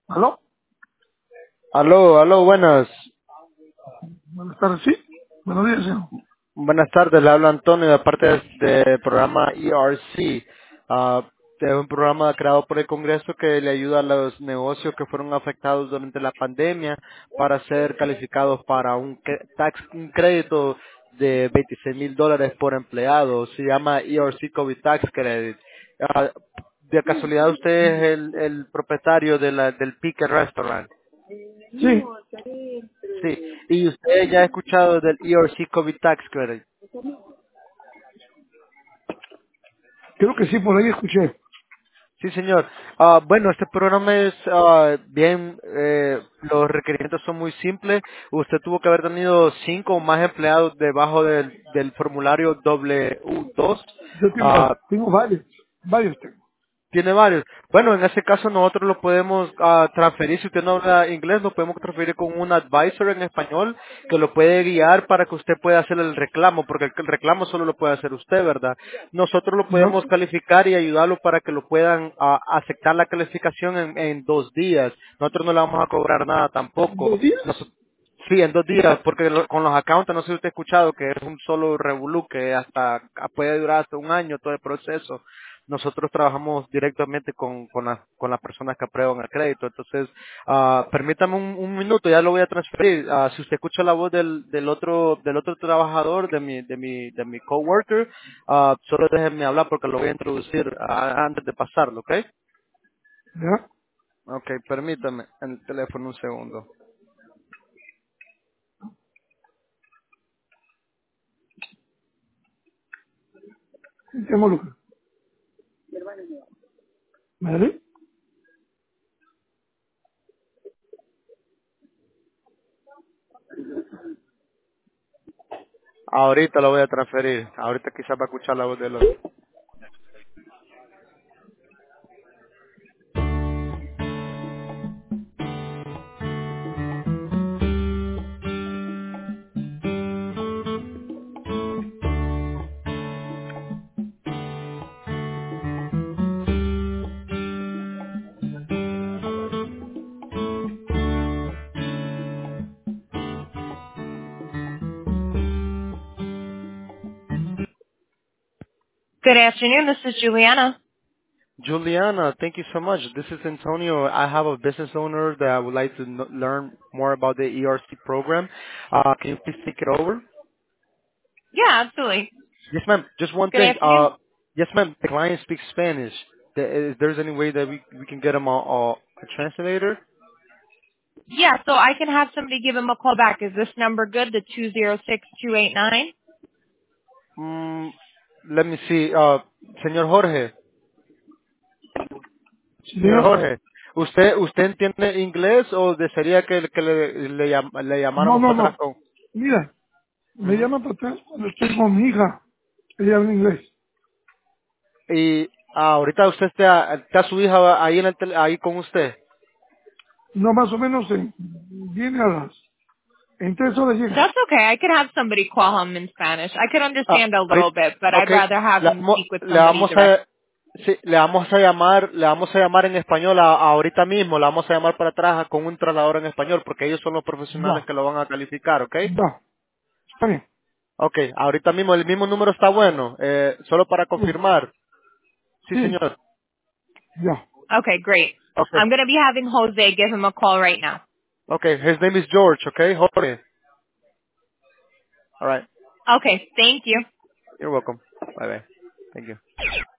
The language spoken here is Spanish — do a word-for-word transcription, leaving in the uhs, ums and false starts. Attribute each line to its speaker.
Speaker 1: ¿Aló?
Speaker 2: Aló, aló, buenas.
Speaker 1: Buenas tardes, sí. Buenos días, señor.
Speaker 2: Buenas tardes, le habla Antonio de parte del programa E R C. Ah, es un programa creado por el Congreso que le ayuda a los negocios que fueron afectados durante la pandemia para ser calificados para un, cre- tax, un crédito de veintiséis mil dólares por empleado. Se llama E R C COVID Tax Credit. Ah, de casualidad usted es el, el propietario de la, del Pique Restaurant.
Speaker 1: Sí,
Speaker 2: Sí, y usted ya ha escuchado del E R C COVID Tax Credit.
Speaker 1: creo que sí, por ahí escuché.
Speaker 2: Sí, señor. Ah, bueno, este programa es ah, bien, eh, los requerimientos son muy simples. Usted tuvo que haber tenido cinco o más empleados debajo del, del formulario W dos.
Speaker 1: Yo tengo, tengo varios, varios tengo.
Speaker 2: Tiene varios. Bueno, en ese caso nosotros lo podemos ah, transferir. Si usted no habla inglés, lo podemos transferir con un advisor en español que lo puede guiar para que usted pueda hacer el reclamo, porque el el reclamo solo lo puede hacer usted, ¿verdad? Nosotros lo
Speaker 1: ¿Ya?
Speaker 2: podemos calificar y ayudarlo para que lo puedan ah, aceptar la calificación en, en dos días. Nosotros no le vamos a cobrar nada tampoco.
Speaker 1: ¿Dos días?
Speaker 2: Nos- Sí, en dos días, porque lo- con los accountants, no sé si usted ha escuchado que es un solo revolú que hasta puede durar hasta un año todo el proceso. Nosotros trabajamos directamente con, con, las, con las personas que aprueban el crédito. Entonces, ah, permítame un, un minuto, ya lo voy a transferir. Ah, si usted escucha la voz del, del otro del otro trabajador, de mi de mi de mi coworker, ah, solo déjenme hablar porque lo voy a introducir ah, antes de pasarlo, ¿ok?
Speaker 1: ¿Ya?
Speaker 2: Ok, permítame en el teléfono un segundo.
Speaker 1: Llamo Lucas. ¿Vale?
Speaker 2: Ahorita lo voy a transferir. Ahorita quizás va a escuchar la voz del otro.
Speaker 3: Good afternoon. This is Juliana.
Speaker 2: Juliana, thank you so much. This is Antonio. I have a business owner that I would like to kn- learn more about the E R C program. Uh, can you please take it over?
Speaker 3: Yeah, absolutely.
Speaker 2: Yes, ma'am. Just one
Speaker 3: Good
Speaker 2: thing.
Speaker 3: afternoon.
Speaker 2: Uh, yes, ma'am. The client speaks Spanish. The- If there's any way that we we can get him a, a, a translator?
Speaker 3: Yeah, so I can have somebody give him a call back. Is this number good? The two zero six two eight nine.
Speaker 2: Mm, let me see. Uh, señor Jorge.
Speaker 1: Sí,
Speaker 2: Señor
Speaker 1: señor.
Speaker 2: Jorge. ¿Usted usted entiende inglés o desearía que, que le, le, llam- le
Speaker 1: No,
Speaker 2: llamáramos
Speaker 1: no,
Speaker 2: para atrás
Speaker 1: no.
Speaker 2: con?
Speaker 1: Mira, me
Speaker 2: Ujú.
Speaker 1: llaman para atrás cuando estoy con mi hija. Ella habla inglés.
Speaker 2: Y ah, ahorita usted está, está su hija ahí en el tele- ahí con usted.
Speaker 1: No, más o menos en, viene a las, en tres horas llega.
Speaker 3: That's okay. I could have somebody call him in Spanish. I could
Speaker 2: Ah,
Speaker 3: understand a little
Speaker 2: ahorita,
Speaker 3: bit, but I'd
Speaker 2: okay,
Speaker 3: rather have
Speaker 2: le
Speaker 3: him
Speaker 2: vamos,
Speaker 3: speak with
Speaker 2: le
Speaker 3: somebody
Speaker 2: vamos
Speaker 3: direct.
Speaker 2: a sí, le vamos a llamar, le vamos a llamar en español a- ahorita mismo, le vamos a llamar para atrás con un traslador en español porque ellos son los profesionales
Speaker 1: Va,
Speaker 2: que lo van a calificar, ¿ok?
Speaker 1: va. Está bien.
Speaker 2: Okay, ahorita mismo el mismo número está bueno, eh, solo para confirmar. Sí,
Speaker 1: Sí,
Speaker 2: señor.
Speaker 1: ya.
Speaker 3: Okay, great.
Speaker 2: Okay.
Speaker 3: I'm going to be having Jose give him a call right now.
Speaker 2: Okay, his name is George, okay? Jorge. All right.
Speaker 3: Okay, thank you.
Speaker 2: You're welcome. Bye bye. Thank you.